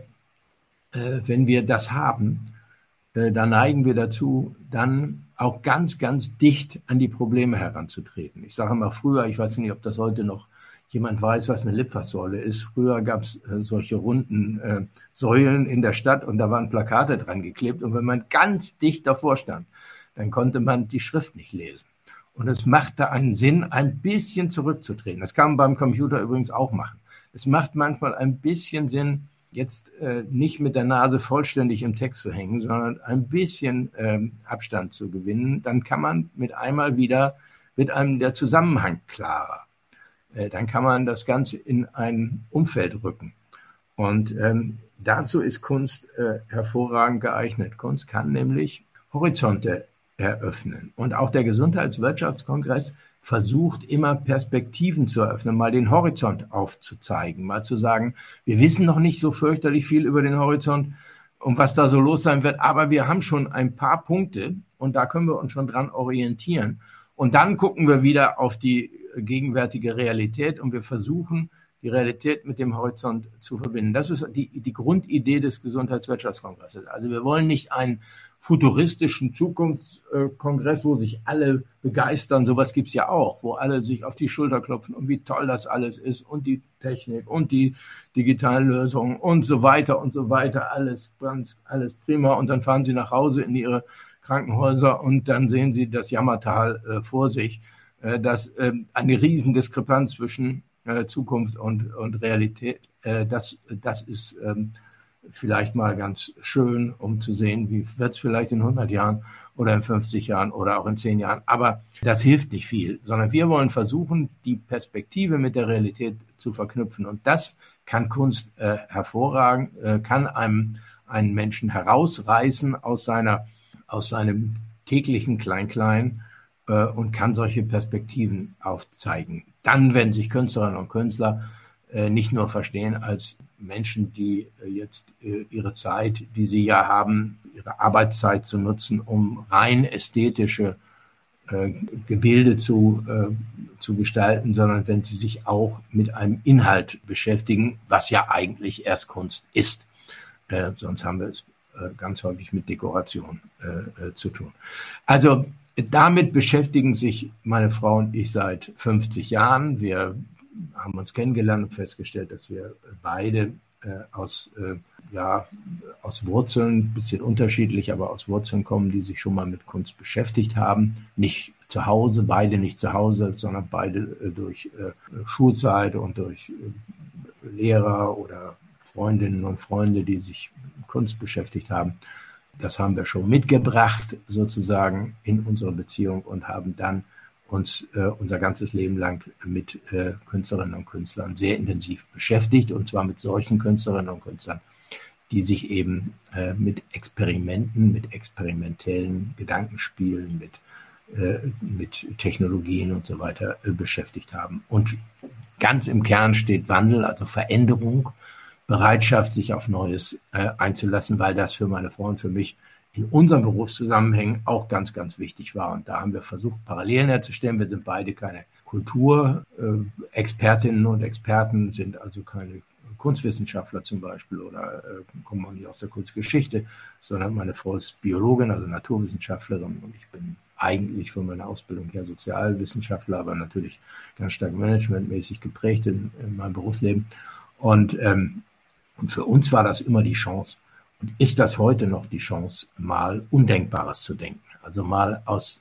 das haben, dann neigen wir dazu, dann auch ganz, ganz dicht an die Probleme heranzutreten. Ich sage immer früher, ich weiß nicht, ob das heute noch jemand weiß, was eine Litfaßsäule ist. Früher gab es solche runden Säulen in der Stadt und da waren Plakate dran geklebt. Und wenn man ganz dicht davor stand, dann konnte man die Schrift nicht lesen. Und es machte einen Sinn, ein bisschen zurückzutreten. Das kann man beim Computer übrigens auch machen. Es macht manchmal ein bisschen Sinn, jetzt nicht mit der Nase vollständig im Text zu hängen, sondern ein bisschen Abstand zu gewinnen. Dann kann man mit einmal wieder, wird einem der Zusammenhang klarer. Dann kann man das Ganze in ein Umfeld rücken. Und dazu ist Kunst hervorragend geeignet. Kunst kann nämlich Horizonte eröffnen. Und auch der Gesundheitswirtschaftskongress versucht immer Perspektiven zu eröffnen, mal den Horizont aufzuzeigen, mal zu sagen, wir wissen noch nicht so fürchterlich viel über den Horizont und was da so los sein wird, aber wir haben schon ein paar Punkte und da können wir uns schon dran orientieren. Und dann gucken wir wieder auf die gegenwärtige Realität und wir versuchen, die Realität mit dem Horizont zu verbinden. Das ist die Grundidee des Gesundheitswirtschaftskongresses. Also wir wollen nicht einen futuristischen Zukunftskongress, wo sich alle begeistern, sowas gibt's ja auch, wo alle sich auf die Schulter klopfen und wie toll das alles ist und die Technik und die digitalen Lösungen und so weiter, alles prima und dann fahren sie nach Hause in ihre Krankenhäuser und dann sehen sie das Jammertal vor sich, dass eine riesen Diskrepanz zwischen Zukunft und Realität, das ist vielleicht mal ganz schön, um zu sehen, wie wird es vielleicht in 100 Jahren oder in 50 Jahren oder auch in 10 Jahren. Aber das hilft nicht viel, sondern wir wollen versuchen, die Perspektive mit der Realität zu verknüpfen. Und das kann Kunst hervorragend, kann einen Menschen herausreißen aus seinem täglichen Klein-Klein und kann solche Perspektiven aufzeigen. Dann, wenn sich Künstlerinnen und Künstler nicht nur verstehen als Menschen, die jetzt ihre Zeit, die sie ja haben, ihre Arbeitszeit zu nutzen, um rein ästhetische Gebilde zu gestalten, sondern wenn sie sich auch mit einem Inhalt beschäftigen, was ja eigentlich erst Kunst ist. Sonst haben wir es ganz häufig mit Dekoration zu tun. Also damit beschäftigen sich meine Frau und ich seit 50 Jahren. Wir haben uns kennengelernt und festgestellt, dass wir beide aus Wurzeln, ein bisschen unterschiedlich, aber aus Wurzeln kommen, die sich schon mal mit Kunst beschäftigt haben. Nicht zu Hause, beide nicht zu Hause, sondern beide durch Schulzeit und durch Lehrer oder Freundinnen und Freunde, die sich mit Kunst beschäftigt haben. Das haben wir schon mitgebracht, sozusagen, in unsere Beziehung und haben dann uns unser ganzes Leben lang mit Künstlerinnen und Künstlern sehr intensiv beschäftigt, und zwar mit solchen Künstlerinnen und Künstlern, die sich eben mit Experimenten, mit experimentellen Gedankenspielen, mit Technologien und so weiter beschäftigt haben. Und ganz im Kern steht Wandel, also Veränderung, Bereitschaft, sich auf Neues einzulassen, weil das für meine Frau und für mich in unseren Berufszusammenhängen auch ganz, ganz wichtig war. Und da haben wir versucht, Parallelen herzustellen. Wir sind beide keine Kulturexpertinnen und Experten, sind also keine Kunstwissenschaftler zum Beispiel oder kommen auch nicht aus der Kunstgeschichte, sondern meine Frau ist Biologin, also Naturwissenschaftlerin, und ich bin eigentlich von meiner Ausbildung her Sozialwissenschaftler, aber natürlich ganz stark managementmäßig geprägt in meinem Berufsleben. Und für uns war das immer die Chance und ist das heute noch die Chance, mal Undenkbares zu denken. Also mal aus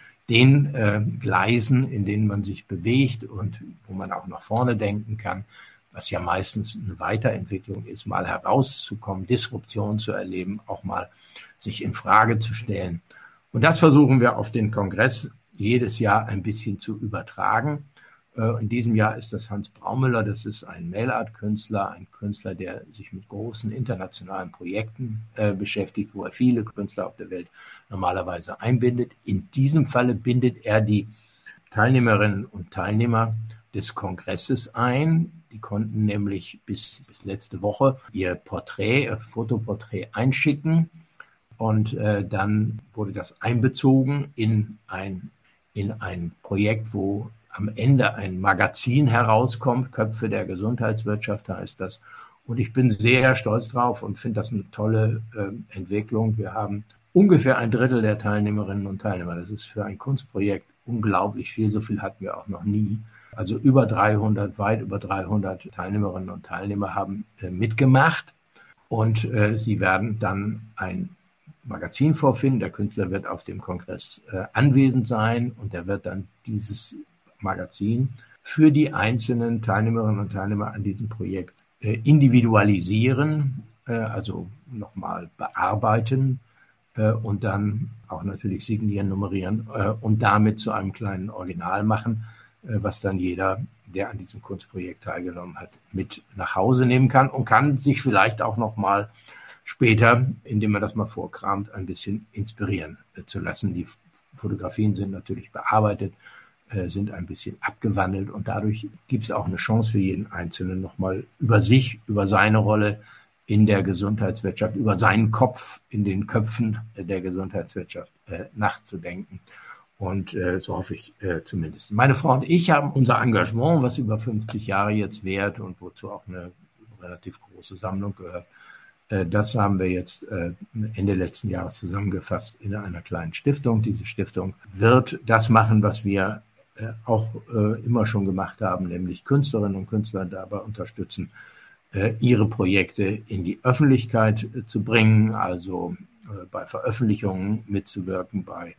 den Gleisen, in denen man sich bewegt und wo man auch nach vorne denken kann, was ja meistens eine Weiterentwicklung ist, mal herauszukommen, Disruption zu erleben, auch mal sich in Frage zu stellen. Und das versuchen wir auf den Kongress jedes Jahr ein bisschen zu übertragen. In diesem Jahr ist das Hans Braumüller, das ist ein Mail-Art-Künstler, ein Künstler, der sich mit großen internationalen Projekten beschäftigt, wo er viele Künstler auf der Welt normalerweise einbindet. In diesem Falle bindet er die Teilnehmerinnen und Teilnehmer des Kongresses ein. Die konnten nämlich bis letzte Woche ihr Fotoporträt einschicken. Und dann wurde das einbezogen in ein Projekt, wo am Ende ein Magazin herauskommt. Köpfe der Gesundheitswirtschaft heißt das. Und ich bin sehr stolz drauf und finde das eine tolle Entwicklung. Wir haben ungefähr 1/3 der Teilnehmerinnen und Teilnehmer. Das ist für ein Kunstprojekt unglaublich viel. So viel hatten wir auch noch nie. Also weit über 300 Teilnehmerinnen und Teilnehmer haben mitgemacht. Und sie werden dann ein Magazin vorfinden. Der Künstler wird auf dem Kongress anwesend sein und er wird dann dieses Magazin für die einzelnen Teilnehmerinnen und Teilnehmer an diesem Projekt individualisieren, also nochmal bearbeiten und dann auch natürlich signieren, nummerieren und damit zu einem kleinen Original machen, was dann jeder, der an diesem Kunstprojekt teilgenommen hat, mit nach Hause nehmen kann und kann sich vielleicht auch nochmal später, indem man das mal vorkramt, ein bisschen inspirieren zu lassen. Die Fotografien sind natürlich bearbeitet, sind ein bisschen abgewandelt und dadurch gibt es auch eine Chance für jeden Einzelnen nochmal über sich, über seine Rolle in der Gesundheitswirtschaft, über seinen Kopf in den Köpfen der Gesundheitswirtschaft nachzudenken. Und so hoffe ich zumindest. Meine Frau und ich haben unser Engagement, was über 50 Jahre jetzt währt und wozu auch eine relativ große Sammlung gehört, das haben wir jetzt Ende letzten Jahres zusammengefasst in einer kleinen Stiftung. Diese Stiftung wird das machen, was wir auch immer schon gemacht haben, nämlich Künstlerinnen und Künstler dabei unterstützen, ihre Projekte in die Öffentlichkeit zu bringen, also bei Veröffentlichungen mitzuwirken, bei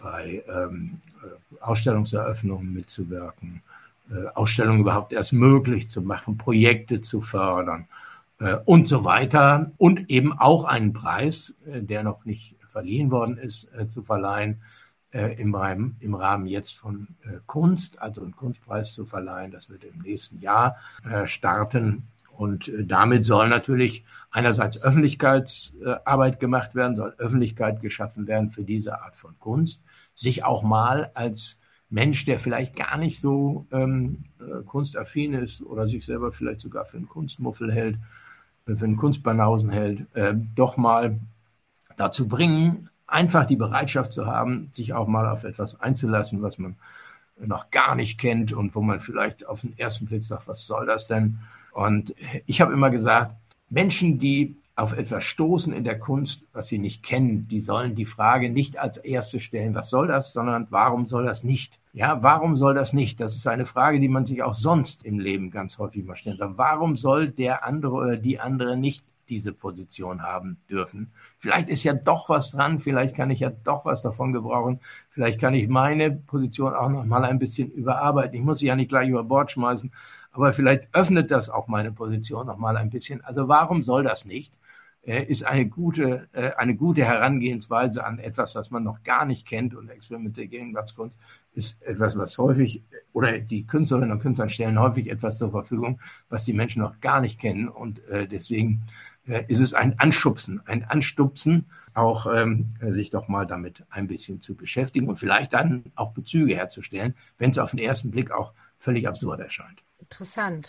Ausstellungseröffnungen mitzuwirken, Ausstellungen überhaupt erst möglich zu machen, Projekte zu fördern und so weiter. Und eben auch einen Preis, der noch nicht verliehen worden ist, zu verleihen, im Rahmen jetzt von Kunst, also einen Kunstpreis zu verleihen. Das wird im nächsten Jahr starten. Und damit soll natürlich einerseits Öffentlichkeitsarbeit gemacht werden, soll Öffentlichkeit geschaffen werden für diese Art von Kunst, sich auch mal als Mensch, der vielleicht gar nicht so kunstaffin ist oder sich selber vielleicht sogar für einen Kunstmuffel hält, für einen Kunstbanausen hält, doch mal dazu bringen, einfach die Bereitschaft zu haben, sich auch mal auf etwas einzulassen, was man noch gar nicht kennt und wo man vielleicht auf den ersten Blick sagt, was soll das denn? Und ich habe immer gesagt, Menschen, die auf etwas stoßen in der Kunst, was sie nicht kennen, die sollen die Frage nicht als erste stellen, was soll das, sondern warum soll das nicht? Ja, warum soll das nicht? Das ist eine Frage, die man sich auch sonst im Leben ganz häufig mal stellen soll. Warum soll der andere oder die andere nicht diese Position haben dürfen? Vielleicht ist ja doch was dran, vielleicht kann ich ja doch was davon gebrauchen, vielleicht kann ich meine Position auch noch mal ein bisschen überarbeiten. Ich muss sie ja nicht gleich über Bord schmeißen, aber vielleicht öffnet das auch meine Position noch mal ein bisschen. Also warum soll das nicht? Ist eine gute Herangehensweise an etwas, was man noch gar nicht kennt, und experimentelle Gegenwartskunst ist etwas, was häufig, oder die Künstlerinnen und Künstler stellen häufig etwas zur Verfügung, was die Menschen noch gar nicht kennen, und deswegen ist es ein Anstupsen, auch sich doch mal damit ein bisschen zu beschäftigen und vielleicht dann auch Bezüge herzustellen, wenn es auf den ersten Blick auch völlig absurd erscheint. Interessant.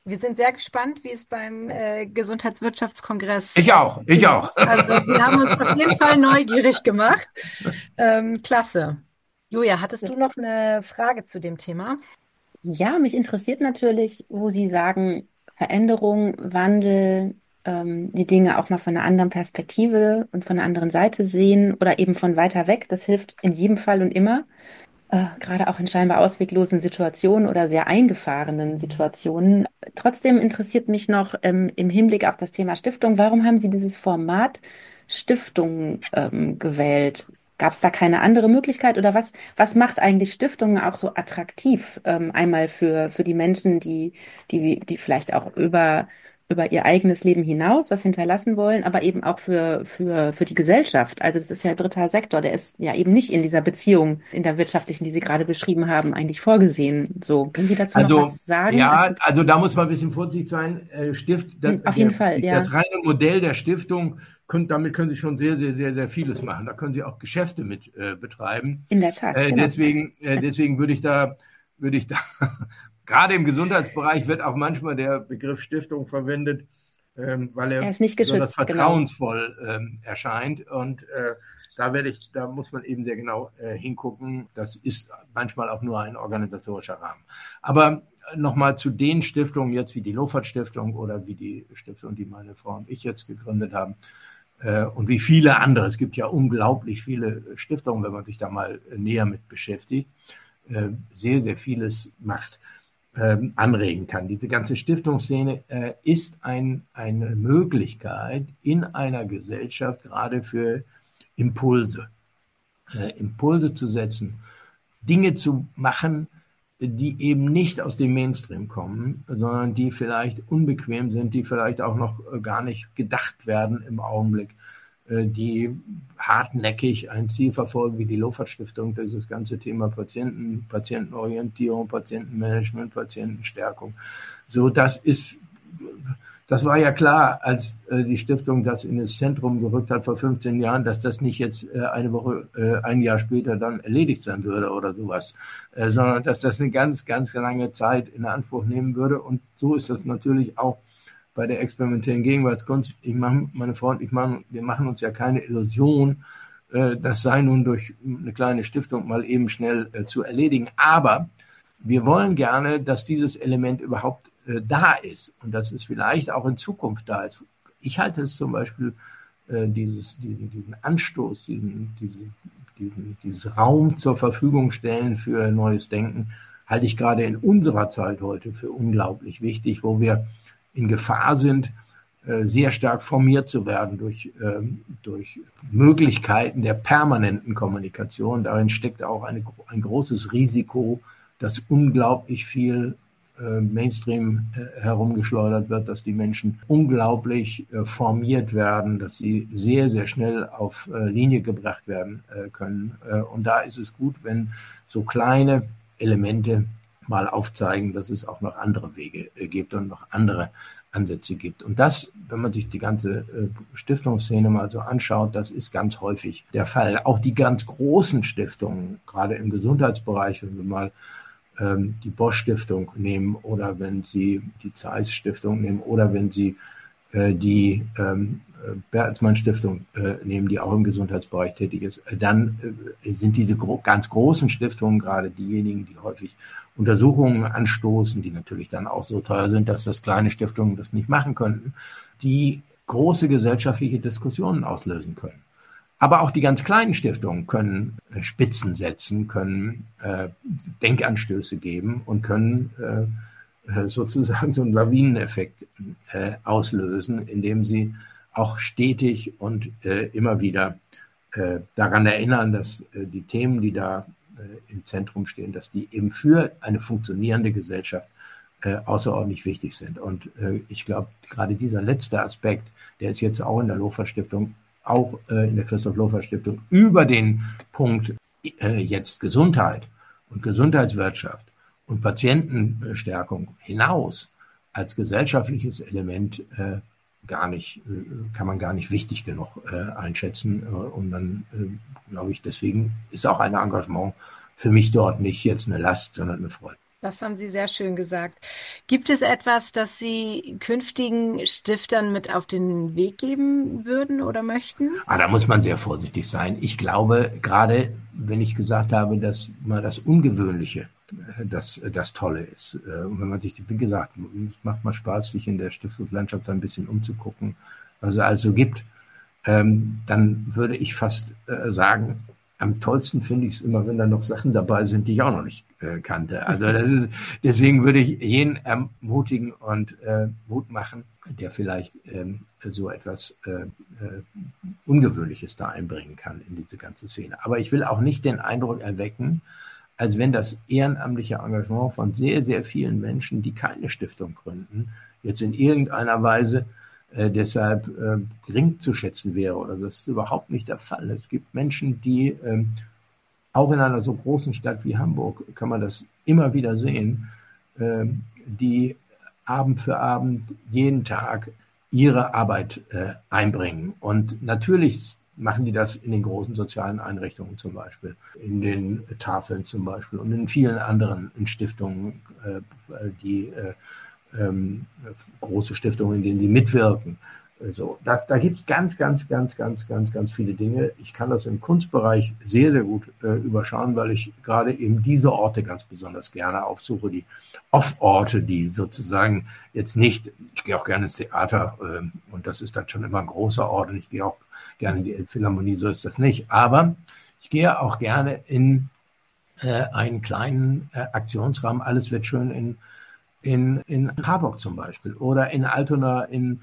Wir sind sehr gespannt, wie es beim Gesundheitswirtschaftskongress. Ich auch. Also Sie haben uns auf jeden Fall neugierig gemacht. Klasse. Julia, hattest du noch eine Frage zu dem Thema? Ja, mich interessiert natürlich, wo Sie sagen, Veränderung, Wandel, die Dinge auch mal von einer anderen Perspektive und von einer anderen Seite sehen oder eben von weiter weg. Das hilft in jedem Fall und immer, gerade auch in scheinbar ausweglosen Situationen oder sehr eingefahrenen Situationen. Trotzdem interessiert mich noch im Hinblick auf das Thema Stiftung, warum haben Sie dieses Format Stiftung gewählt? Gab es da keine andere Möglichkeit oder was macht eigentlich Stiftungen auch so attraktiv? Einmal für die Menschen, die vielleicht auch über ihr eigenes Leben hinaus was hinterlassen wollen, aber eben auch für die Gesellschaft. Also das ist ja dritter Sektor, der ist ja eben nicht in dieser Beziehung, in der wirtschaftlichen, die Sie gerade beschrieben haben, eigentlich vorgesehen. So, können Sie dazu noch was sagen? Ja, also da muss man ein bisschen vorsichtig sein. Auf jeden Fall, ja. Das reine Modell der Stiftung, damit können Sie schon sehr, sehr, sehr, sehr vieles machen. Da können Sie auch Geschäfte mit betreiben. In der Tat, genau. Deswegen würde ich da gerade im Gesundheitsbereich wird auch manchmal der Begriff Stiftung verwendet, weil er ist nicht geschützt, vertrauensvoll erscheint. Und da muss man eben sehr genau hingucken. Das ist manchmal auch nur ein organisatorischer Rahmen. Aber nochmal zu den Stiftungen, jetzt wie die Lofert-Stiftung oder wie die Stiftung, die meine Frau und ich jetzt gegründet haben, und wie viele andere. Es gibt ja unglaublich viele Stiftungen, wenn man sich da mal näher mit beschäftigt. Sehr, sehr vieles macht, anregen kann. Diese ganze Stiftungsszene ist eine Möglichkeit in einer Gesellschaft gerade für Impulse zu setzen, Dinge zu machen, die eben nicht aus dem Mainstream kommen, sondern die vielleicht unbequem sind, die vielleicht auch noch gar nicht gedacht werden im Augenblick, die hartnäckig ein Ziel verfolgen, wie die Lofert-Stiftung, dieses ganze Thema Patientenorientierung, Patientenmanagement, Patientenstärkung. So, das war ja klar, als die Stiftung das in das Zentrum gerückt hat vor 15 Jahren, dass das nicht jetzt ein Jahr später dann erledigt sein würde oder sowas, sondern dass das eine ganz, ganz lange Zeit in Anspruch nehmen würde. Und so ist das natürlich auch bei der experimentellen Gegenwartskunst. Meine Frau und ich wir machen uns ja keine Illusion, das sei nun durch eine kleine Stiftung mal eben schnell zu erledigen. Aber wir wollen gerne, dass dieses Element überhaupt da ist und dass es vielleicht auch in Zukunft da ist. Ich halte es zum Beispiel, diesen Anstoß, dieses Raum zur Verfügung stellen für neues Denken, halte ich gerade in unserer Zeit heute für unglaublich wichtig, wo wir in Gefahr sind, sehr stark formiert zu werden durch Möglichkeiten der permanenten Kommunikation. Darin steckt auch ein großes Risiko, dass unglaublich viel Mainstream herumgeschleudert wird, dass die Menschen unglaublich formiert werden, dass sie sehr, sehr schnell auf Linie gebracht werden können. Und da ist es gut, wenn so kleine Elemente mal aufzeigen, dass es auch noch andere Wege gibt und noch andere Ansätze gibt. Und das, wenn man sich die ganze Stiftungsszene mal so anschaut, das ist ganz häufig der Fall. Auch die ganz großen Stiftungen, gerade im Gesundheitsbereich, wenn wir mal die Bosch-Stiftung nehmen oder wenn Sie die Zeiss-Stiftung nehmen oder wenn Sie die Bertelsmann-Stiftung nehmen, die auch im Gesundheitsbereich tätig ist, dann sind diese ganz großen Stiftungen gerade diejenigen, die häufig Untersuchungen anstoßen, die natürlich dann auch so teuer sind, dass das kleine Stiftungen das nicht machen könnten, die große gesellschaftliche Diskussionen auslösen können. Aber auch die ganz kleinen Stiftungen können Spitzen setzen, können Denkanstöße geben und können sozusagen so einen Lawineneffekt auslösen, indem sie auch stetig und immer wieder daran erinnern, dass die Themen, die da im Zentrum stehen, dass die eben für eine funktionierende Gesellschaft außerordentlich wichtig sind. Und ich glaube, gerade dieser letzte Aspekt, der ist jetzt auch in der Lofert-Stiftung, auch in der Christoph-Lofert-Stiftung über den Punkt jetzt Gesundheit und Gesundheitswirtschaft und Patientenstärkung hinaus als gesellschaftliches Element kann man gar nicht wichtig genug einschätzen. Und dann glaube ich, deswegen ist auch ein Engagement für mich dort nicht jetzt eine Last, sondern eine Freude. Das haben Sie sehr schön gesagt. Gibt es etwas, das Sie künftigen Stiftern mit auf den Weg geben würden oder möchten? Da muss man sehr vorsichtig sein. Ich glaube, gerade wenn ich gesagt habe, dass mal das Ungewöhnliche das Tolle ist. Und wenn man sich, wie gesagt, es macht mal Spaß, sich in der Stiftungslandschaft ein bisschen umzugucken, was es also gibt, dann würde ich fast sagen, am tollsten finde ich es immer, wenn da noch Sachen dabei sind, die ich auch noch nicht kannte. Also deswegen würde ich jeden ermutigen und Mut machen, der vielleicht so etwas Ungewöhnliches da einbringen kann in diese ganze Szene. Aber ich will auch nicht den Eindruck erwecken, als wenn das ehrenamtliche Engagement von sehr, sehr vielen Menschen, die keine Stiftung gründen, jetzt in irgendeiner Weise deshalb gering zu schätzen wäre. Oder das ist überhaupt nicht der Fall. Es gibt Menschen, die auch in einer so großen Stadt wie Hamburg, kann man das immer wieder sehen, die Abend für Abend jeden Tag ihre Arbeit einbringen. Und natürlich machen die das in den großen sozialen Einrichtungen zum Beispiel, in den Tafeln zum Beispiel und in vielen anderen Stiftungen, die große Stiftungen, in denen sie mitwirken. So, da gibt es ganz viele Dinge. Ich kann das im Kunstbereich sehr, sehr gut überschauen, weil ich gerade eben diese Orte ganz besonders gerne aufsuche, die Off-Orte, die sozusagen jetzt nicht, ich gehe auch gerne ins Theater und das ist dann schon immer ein großer Ort und ich gehe auch gerne in die Elbphilharmonie, so ist das nicht. Aber ich gehe auch gerne in einen kleinen Aktionsraum. Alles wird schön in Harburg zum Beispiel oder in Altona in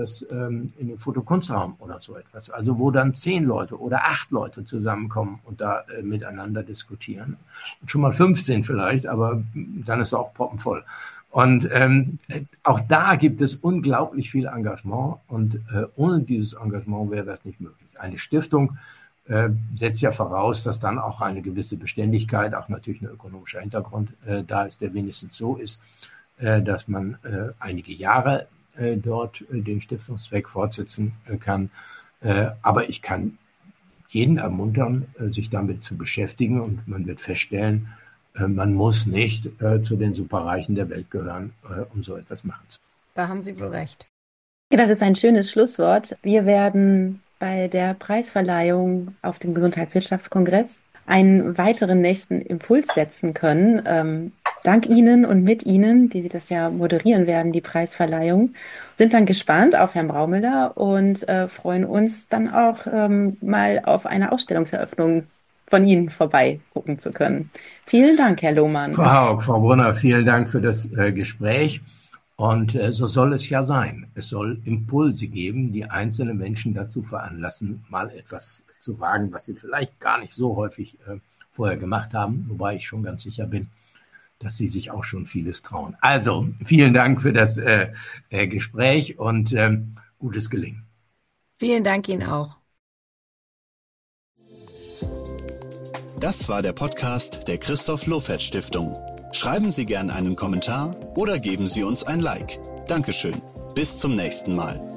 den Fotokunstraum oder so etwas. Also wo dann 10 Leute oder 8 Leute zusammenkommen und da miteinander diskutieren. Und schon mal 15 vielleicht, aber dann ist es auch proppenvoll. Und auch da gibt es unglaublich viel Engagement und ohne dieses Engagement wäre das nicht möglich. Eine Stiftung setzt ja voraus, dass dann auch eine gewisse Beständigkeit, auch natürlich ein ökonomischer Hintergrund da ist, der wenigstens so ist, dass man einige Jahre dort den Stiftungszweck fortsetzen kann. Aber ich kann jeden ermuntern, sich damit zu beschäftigen und man wird feststellen, man muss nicht zu den Superreichen der Welt gehören, um so etwas machen zu können. Da haben Sie wohl recht. Ja, das ist ein schönes Schlusswort. Wir werden bei der Preisverleihung auf dem Gesundheitswirtschaftskongress einen weiteren nächsten Impuls setzen können. Dank Ihnen und mit Ihnen, die Sie das ja moderieren werden, die Preisverleihung, sind dann gespannt auf Herrn Braumüller und freuen uns dann auch mal auf eine Ausstellungseröffnung von Ihnen vorbei gucken zu können. Vielen Dank, Herr Lohmann. Frau Haug, Frau Brunner, vielen Dank für das Gespräch. Und so soll es ja sein. Es soll Impulse geben, die einzelne Menschen dazu veranlassen, mal etwas zu wagen, was sie vielleicht gar nicht so häufig vorher gemacht haben, wobei ich schon ganz sicher bin, dass sie sich auch schon vieles trauen. Also, vielen Dank für das Gespräch und gutes Gelingen. Vielen Dank Ihnen auch. Das war der Podcast der Christoph Lofert Stiftung. Schreiben Sie gern einen Kommentar oder geben Sie uns ein Like. Dankeschön. Bis zum nächsten Mal.